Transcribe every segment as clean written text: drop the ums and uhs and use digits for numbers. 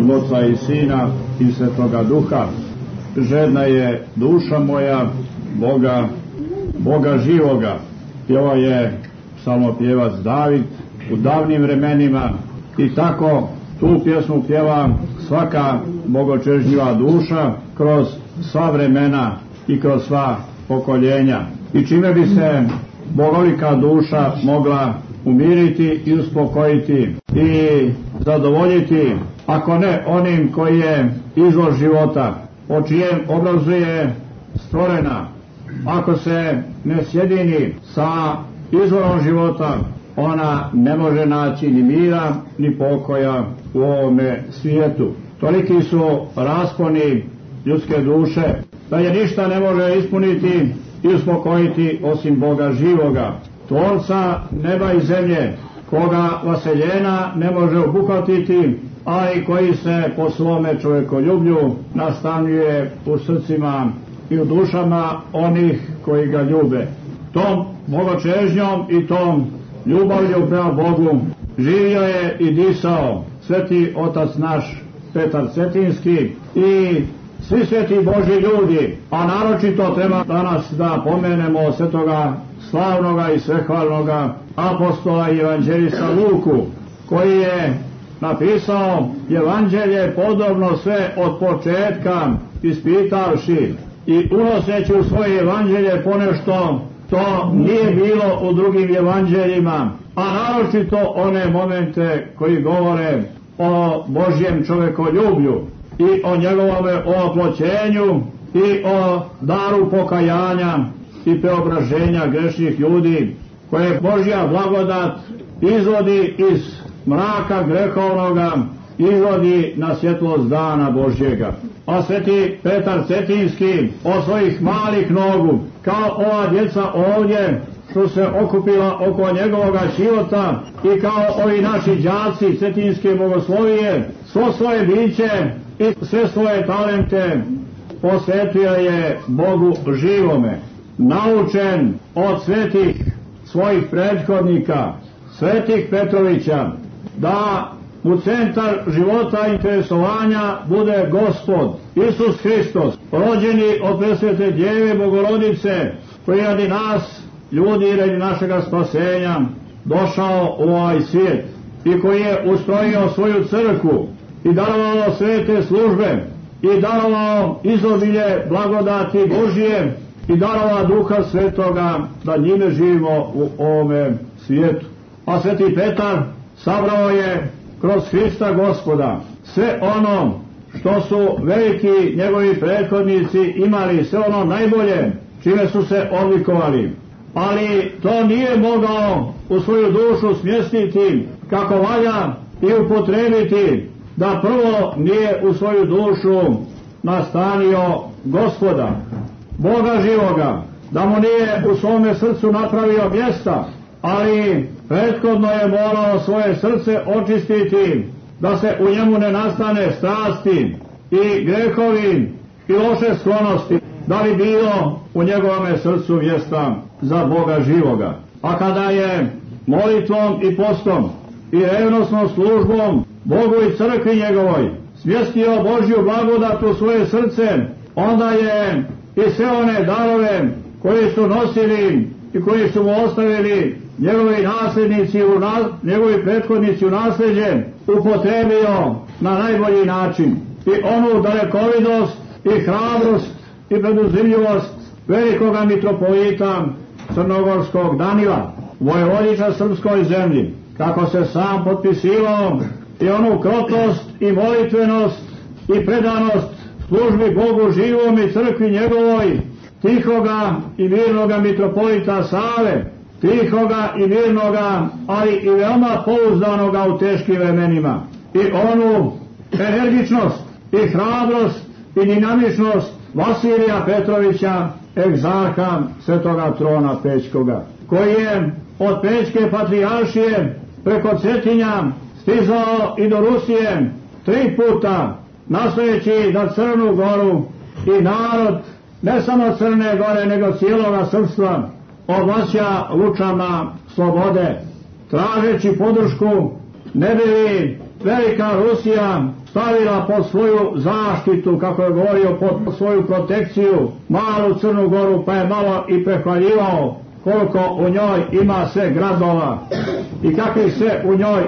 ime Oca i Sina i Svetoga Duha. Žedna je duša moja Boga živoga. Pjevao je psalmopjevac David u davnim vremenima i tako tu pjesmu pjeva svaka bogočežnjiva duša kroz sva vremena i kroz sva pokoljenja. I čime bi se bogovika duša mogla umiriti i uspokojiti i zadovoljiti, ako ne onim koji je izvor života, po čijem obrazu je stvorena. Ako se ne sjedini sa izvorom života, ona ne može naći ni mira ni pokoja u ovome svijetu. Toliki su rasponi ljudske duše da je ništa ne može ispuniti i uspokojiti osim Boga živoga, tvorca neba i zemlje, koga vaseljena ne može obuhvatiti, a i koji se po svome čovjekoljublju nastanjuje u srcima i u dušama onih koji ga ljube. Tom bogočežnjom i tom ljubavlju prema Bogu živio je i disao sveti otac naš Petar Cetinski i svi sveti Božji ljudi, a naročito treba danas da pomenemo svetoga slavnoga i svehvalnoga apostola i evanđelista Luku, koji je napisao evanđelje podobno sve od početka ispitavši i unoseći u svoje evanđelje ponešto to nije bilo u drugim evanđeljima, a naročito one momente koji govore o Božjem čovekoljublju i o njegovome oploćenju i o daru pokajanja i preobraženja grešnih ljudi, koje Božja blagodat izvodi iz mraka grehovnoga, izvodi na svjetlost dana Božjega. A sveti Petar Cetinski od svojih malih nogu, kao ova djeca ovdje što se okupila oko njegovoga života i kao ovi naši đaci Cetinske bogoslovije, svo svoje biće i sve svoje talente posvetio je Bogu živome. Naučen od svetih svojih prethodnika, svetih Petrovića, da u centar života i interesovanja bude Gospod Isus Hristos, rođeni od presvete Djeve Bogorodice, koji radi nas, ljudi i radi našega spasenja, došao u ovaj svijet i koji je ustrojio svoju crkvu i darovao svete službe i darovao izobilje blagodati Božije i darova Duha Svetoga da njime živimo u ovome svijetu. A sveti Petar sabrao je kroz Hrista Gospoda sve ono što su veliki njegovi prethodnici imali, sve ono najbolje čime su se odlikovali, ali to nije mogao u svoju dušu smjestiti kako valja i upotrebiti da prvo nije u svoju dušu nastanio Gospoda, Boga živoga, da mu nije u svome srcu napravio mjesta, ali prethodno je morao svoje srce očistiti, da se u njemu ne nastane strasti i grehovi i loše sklonosti, da bi bilo u njegovome srcu mjesta za Boga živoga. A kada je molitvom i postom i revnosnom službom Bogu i crkvi njegovoj smjestio Božju blagodat u svoje srce, onda je i sve one darove koje su nosili i koji su mu ostavili njegovi nasljednici, njegovi prethodnici u nasljeđe, upotrebio na najbolji način. I onu dalekovidost i hrabrost i preduzimljivost velikoga mitropolita crnogorskog Danila, vojvodiča srpskoj zemlji, kako se sam potpisivao, i onu krotost i molitvenost i predanost službi Bogu živom i crkvi njegovoj, tihoga i mirnoga mitropolita Save, tihoga i mirnoga, ali i veoma pouzdanoga u teškim vremenima, i onu energičnost i hrabrost i dinamičnost Vasilija Petrovića, egzarha Svetoga trona Pećkoga, koji je od Pećke patrijaršije preko Cetinja stizao i do Rusije 3 puta, nastojeći da Crnu Goru i narod ne samo Crne Gore nego cijeloga srpstva oblaća lučama slobode, tražeći podršku ne bi li velika Rusija stavila pod svoju zaštitu, kako je govorio, pod svoju protekciju malu Crnu Goru, pa je malo i prehvaljivao koliko u njoj ima sve gradova i kakvi se u njoj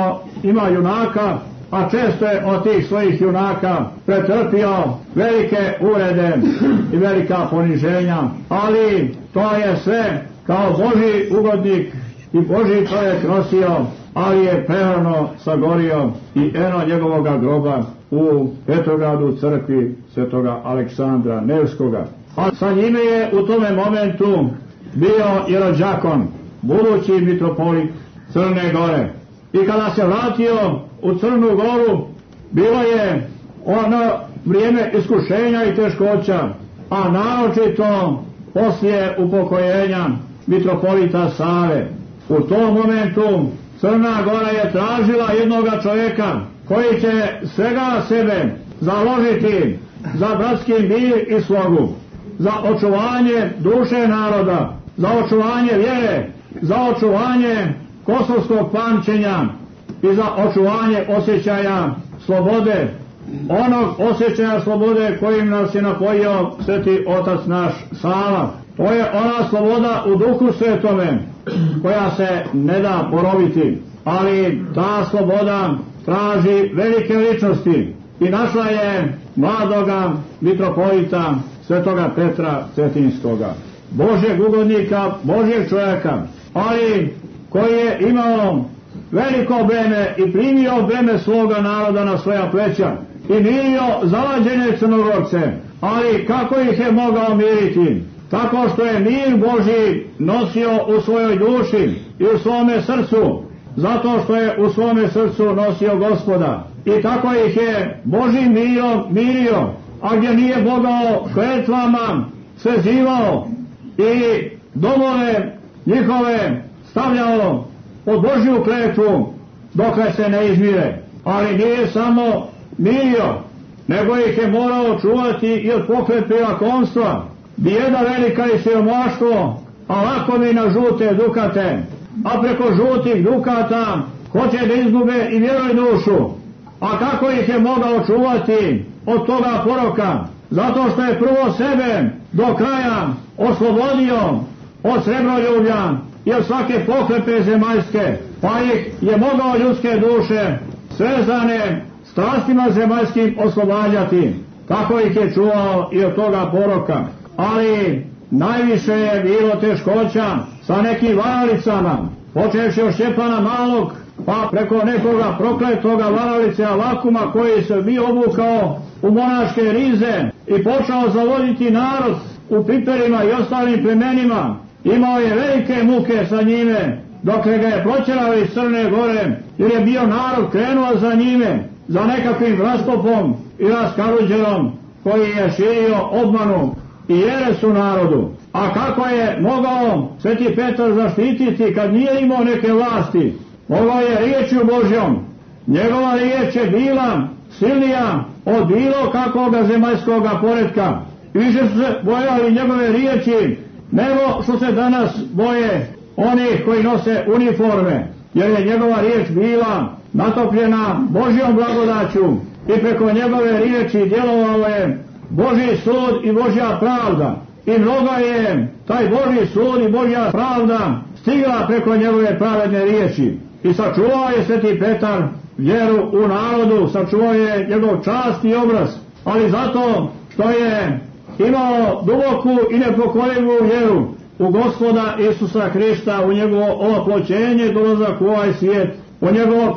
ima junaka, a često je od tih svojih junaka pretrpio velike uvrede i velika poniženja, ali to je sve kao Božji ugodnik i Božji čovjek nosio, ali je prerano sagorio i eno njegovoga groba u Petrogradu, crkvi svetoga Aleksandra Nevskoga. A sa njime je u tome momentu bio Jerođakon, budući mitropolit Crne Gore. I kada se vratio u Crnu Goru, bilo je ono vrijeme iskušenja i teškoća, a naročito poslije upokojenja mitropolita Save. U tom momentu Crna Gora je tražila jednoga čovjeka koji će svega sebe založiti za bratski mir i slogu, za očuvanje duše naroda, za očuvanje vjere, za očuvanje kosovskog pamćenja i za očuvanje osjećaja slobode, onog osjećaja slobode kojim nas je napojio sveti otac naš Sava. To je ona sloboda u Duhu Svetome koja se ne da poroviti, ali ta sloboda traži velike ličnosti i našla je mladoga mitropolita svetoga Petra Cetinskoga, Božjeg ugodnika, Božjeg čovjeka, ali koji je imao veliko breme i primio breme svoga naroda na svoja pleća i mirio zalađene Crnogorce, ali kako ih je mogao miriti? Tako što je mir Božji nosio u svojoj duši i u svome srcu, zato što je u svome srcu nosio Gospoda. I tako ih je Božjim mirom mirio, a gdje nije mogao kletvama se zivao i domove njihove stavljao pod Božju kletvu dokle se ne izmire. Ali nije samo mirio, nego ih je morao čuvati i od pohlepe i lakomstva, bijeda velika i siromaštvo, a lakomi na žute dukate, a preko žutih dukata hoće da izgube i vjeru i dušu. A kako ih je mogao čuvati od toga poroka? Zato što je prvo sebe do kraja oslobodio od srebroljublja i od svake pohlepe zemaljske, pa ih je mogao ljudske duše svezane strastima zemaljskim oslobađati. Tako ih je čuvao i od toga poroka. Ali najviše je bilo teškoća sa nekim varalicama, počevši od Šćepana Malog, pa preko nekoga prokletoga varalice Avakuma koji se bio obukao u monaške rize i počeo zavoditi narod u piperima i ostalim plemenima. Imao je velike muke sa njime, dok ga je protjerao iz Crne Gore, jer je bio narod krenuo za njime, za nekakvim raspopom i raskaruđerom koji je širio obmanu i jeres u narodu. A kako je mogao sveti Petar zaštititi kad nije imao neke vlasti? Mogao je riječju Božjom. Njegova riječ je bila silnija od bilo kakvoga zemaljskoga poretka. Više su se bojali njegove riječi nego što se danas boje onih koji nose uniforme, jer je njegova riječ bila natopljena Božjom blagodaću i preko njegove riječi djelovao je Božji sud i Božja pravda. I mnogo je taj Božji sud i Božja pravda stigla preko njegove pravedne riječi. I sačuvao je sveti Petar vjeru u narodu, sačuvao je njegov čast i obraz, ali zato što je imao duboku i nepokojivu vjeru u Gospoda Isusa Hrista, u njegovo oploćenje, dolazak u ovaj svijet, u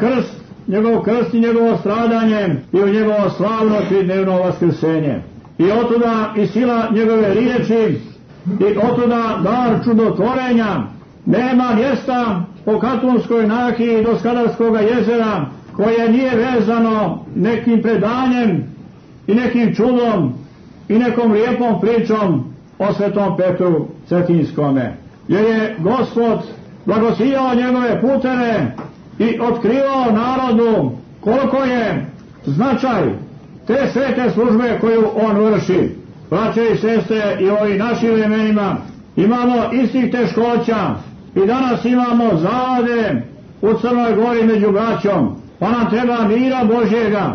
njegov krst i njegovo stradanje i u njegovo slavno tridnevno vaskrsenje. I otuda i sila njegove riječi i otuda dar čudotvorenja. Nema mjesta po Katunskoj nahiji do Skadarskoga jezera koje nije vezano nekim predanjem i nekim čudom i nekom lijepom pričom o svetom Petru Cetinskome. Jer je Gospod blagosijao njegove puteve i otkrivao narodu koliko je značaj te svete službe koju on vrši. Braće i sestre, i u ovim našim vremenima imamo istih teškoća i danas imamo zavade u Crnoj Gori među braćom, pa nam treba mira Božjega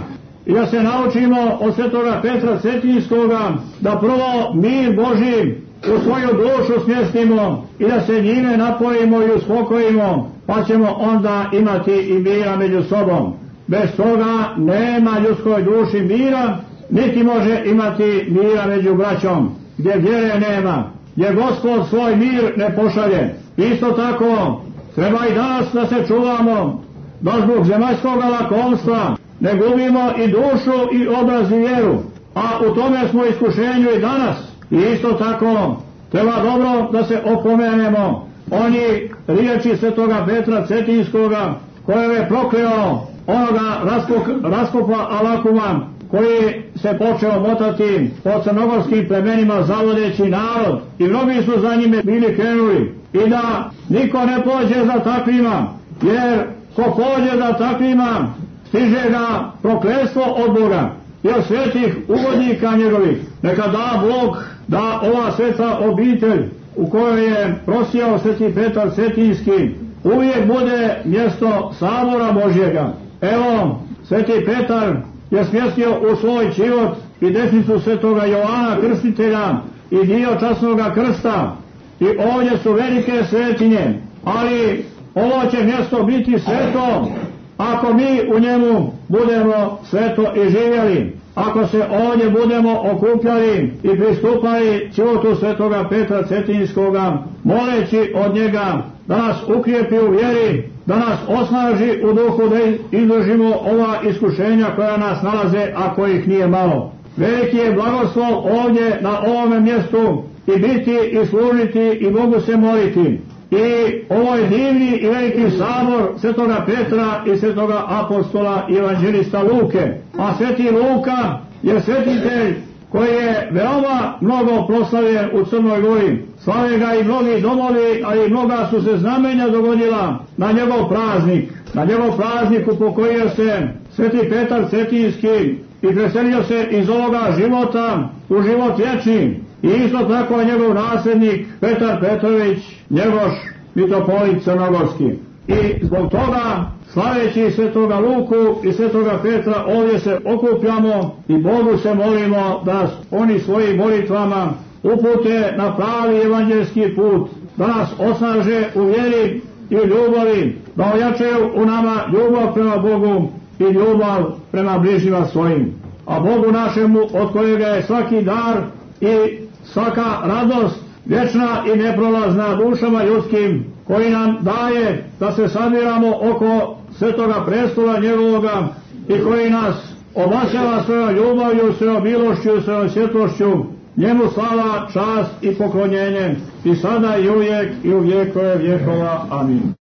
i da se naučimo od svetoga Petra Cetinskoga da prvo mir Božji u svoju dušu smjestimo i da se njime napojimo i uspokojimo, pa ćemo onda imati i mira među sobom. Bez toga nema ljudskoj duši mira, niti može imati mira među braćom, gdje vjere nema, gdje Gospod svoj mir ne pošalje. Isto tako treba i danas da se čuvamo, da zbog zemaljskog lakomstva ne gubimo i dušu i obraz i vjeru, a u tome smo iskušenju i danas. I isto tako treba dobro da se opomenemo oni riječi svetoga Petra Cetinskoga koje je prokleo onoga raspopa Alakuma koji se počeo motati po crnogorskim plemenima zavodeći narod i mnogi su za njime bili krenuli i da niko ne pođe za takvima, jer ko pođe za takvima stiže ga prokletstvo od Boga i od svetih ugodnika njegovih. Neka da Bog da ova sveta obitelj u kojoj je prosijao sveti Petar Cetinski uvijek bude mjesto sabora Božjega. Evo, sveti Petar je smjestio u svoj život i desnicu svetoga Jovana Krstitelja i dio časnoga krsta i ovdje su velike svetinje, ali ovo će mjesto biti sveto ako mi u njemu budemo sveto i živjeli, ako se ovdje budemo okupljali i pristupali životu svetoga Petra Cetinskoga, moleći od njega da nas ukrijepi u vjeri, da nas osnaži u duhu da izdržimo ova iskušenja koja nas nalaze, a kojih nije malo. Veliki je blagoslov ovdje na ovome mjestu i biti i služiti i Bogu se moliti. I ovo je divni i veliki sabor svetoga Petra i svetoga apostola i evanđelista Luke. A sveti Luka je svetitelj koji je veoma mnogo proslavljen u Crnoj Gori. Slave ga i mnogi domovi, ali mnoga su se znamenja dogodila na njegov praznik. Na njegov praznik upokojio se sveti Petar Cetinski i preselio se iz ovoga života u život vječni. I isto tako njegov nasljednik Petar Petrović Njegoš, mitropolit crnogorski. I zbog toga, slaveći svetoga Luku i svetoga Petra, ovdje se okupljamo i Bogu se molimo da oni svojim molitvama upute na pravi evanđelski put, da nas osnaže u vjeri i ljubavi, da ojačaju u nama ljubav prema Bogu i ljubav prema bližnjima svojim. A Bogu našemu, od kojega je svaki dar i svaka radost vječna i neprolazna dušama ljudskim, koji nam daje da se sabiramo oko svetoga prestola njegovoga i koji nas obasjava svojom ljubavlju, svojom milošću, svojom svjetlošću, njemu slava, čast i poklonjenje i sada i uvijek i u vjekove vjekova. Amin.